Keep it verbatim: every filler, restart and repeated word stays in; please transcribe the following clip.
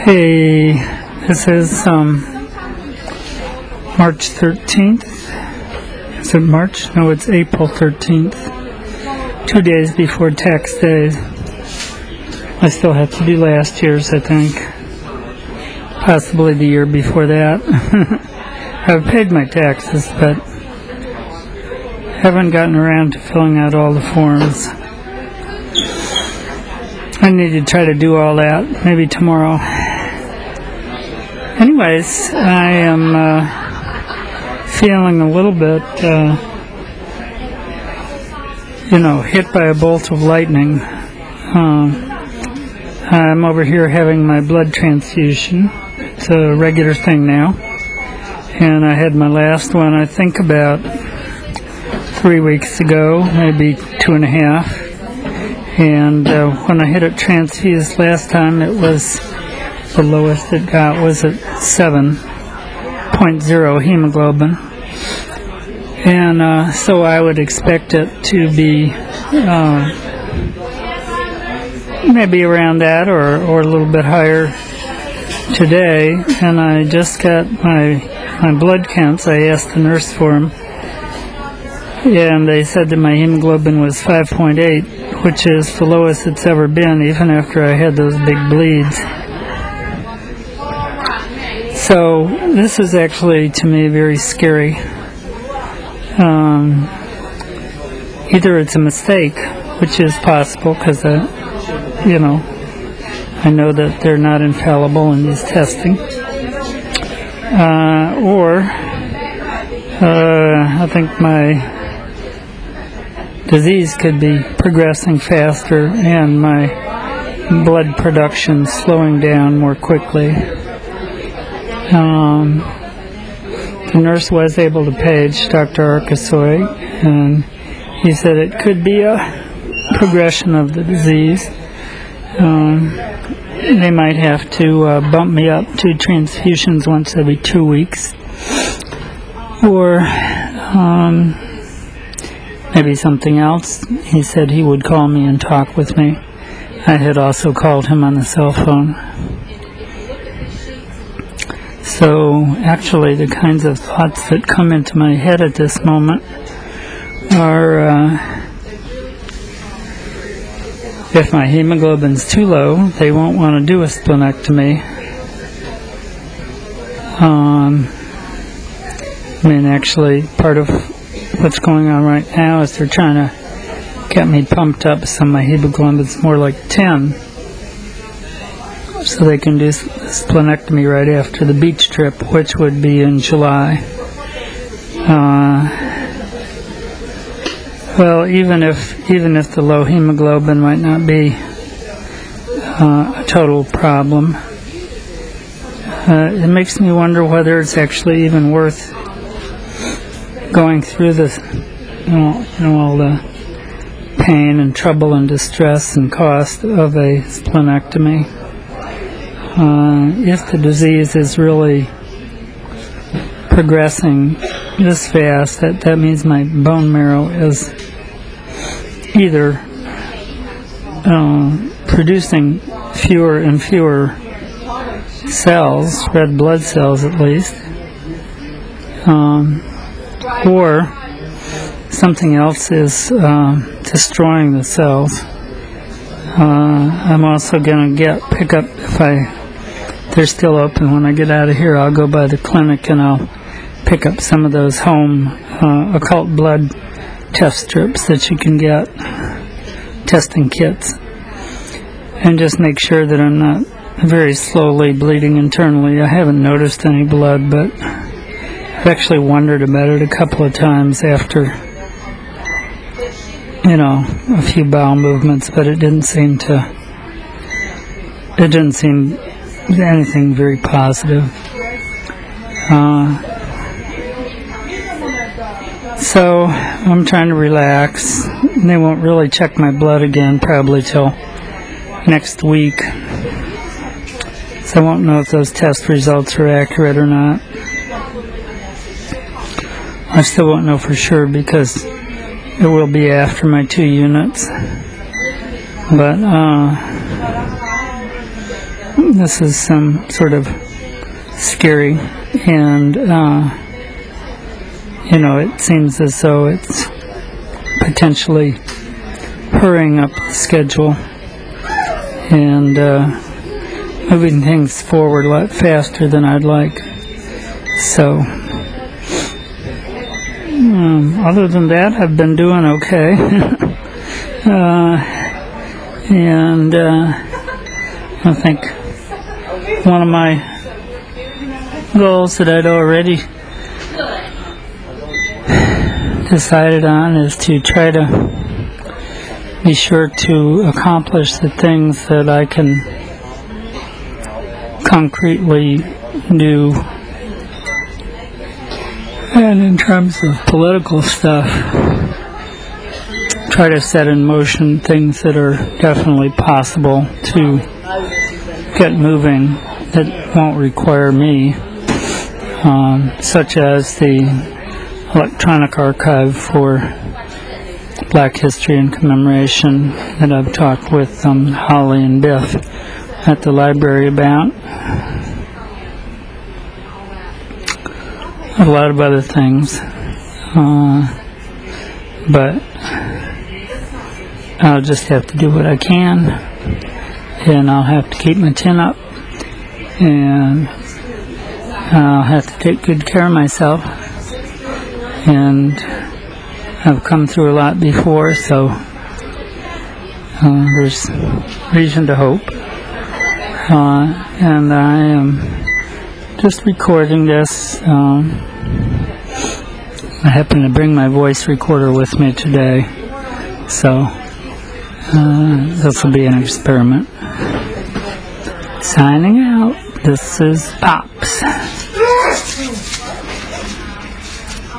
Hey, this is um, March thirteenth. Is it March? No, it's April thirteenth. Two days before tax day. I still have to do last year's, I think. Possibly the year before that. I've paid my taxes, but haven't gotten around to filling out all the forms. I need to try to do all that, maybe tomorrow. Anyways, I am uh, feeling a little bit, uh, you know, hit by a bolt of lightning. Uh, I'm over here having my blood transfusion. It's a regular thing now. And I had my last one, I think, about three weeks ago, maybe two and a half. And uh, when I had it transfused last time, it was the lowest it got was at seven point oh hemoglobin. And uh, so I would expect it to be uh, maybe around that or, or a little bit higher today. And I just got my, my blood counts. I asked the nurse for them. And they said that my hemoglobin was five point eight, which is the lowest it's ever been, even after I had those big bleeds. So this is actually, to me, very scary. Um, either it's a mistake, which is possible, because, uh, you know, I know that they're not infallible in these testing. Uh, or uh, I think my disease could be progressing faster and my blood production slowing down more quickly. Um, the nurse was able to page Doctor Arkasoy, and he said it could be a progression of the disease. Um, they might have to uh, bump me up to transfusions once every two weeks. Or um, maybe something else. He said he would call me and talk with me. I had also called him on the cell phone. So actually the kinds of thoughts that come into my head at this moment are uh, if my hemoglobin's too low, they won't want to do a splenectomy. Um, I mean, actually, part of what's going on right now is they're trying to get me pumped up so my hemoglobin's more like ten, so they can do splenectomy right after the beach trip, which would be in July. Uh, well, even if even if the low hemoglobin might not be uh, a total problem, uh, it makes me wonder whether it's actually even worth going through this, you know, you know, all the pain and trouble and distress and cost of a splenectomy. Uh, if the disease is really progressing this fast, that, that means my bone marrow is either uh, producing fewer and fewer cells, red blood cells at least, um, or something else is uh, destroying the cells. Uh, I'm also going to get pick up, if I they're still open when I get out of here, I'll go by the clinic and I'll pick up some of those home uh, occult blood test strips that you can get, testing kits, and just make sure that I'm not very slowly bleeding internally. I haven't noticed any blood, but I've actually wondered about it a couple of times after, you know, a few bowel movements, but it didn't seem to, it didn't seem anything very positive. Uh, so I'm trying to relax. They won't really check my blood again probably till next week. So I won't know if those test results are accurate or not. I still won't know for sure because it will be after my two units. But uh this is some sort of scary, and uh, you know, it seems as though it's potentially hurrying up the schedule and uh, moving things forward a lot faster than I'd like. So, um, other than that, I've been doing okay. uh, and uh, I think one of my goals that I'd already decided on is to try to be sure to accomplish the things that I can concretely do. And in terms of political stuff, try to set in motion things that are definitely possible to get moving that won't require me, um, such as the electronic archive for Black History and Commemoration that I've talked with um, Holly and Biff at the library about. A lot of other things, uh, but I'll just have to do what I can, and I'll have to keep my chin up, and I'll have to take good care of myself, and I've come through a lot before, so uh, there's reason to hope, uh, and I am just recording this. Um, I happen to bring my voice recorder with me today, so uh, this will be an experiment. Signing out. This is Pops.